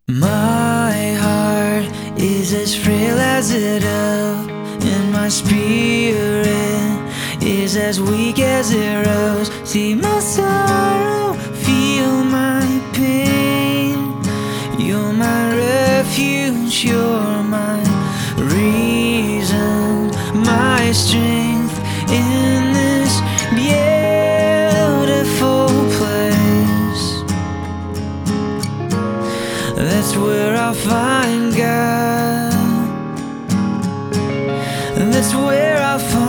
My heart is as frail as a dove, and my spirit is as weak as a rose. See my sorrow, feel my pain. You're my refuge, you're my reason, my strength in this beautiful place. That's where I'll find God. That's where I'll find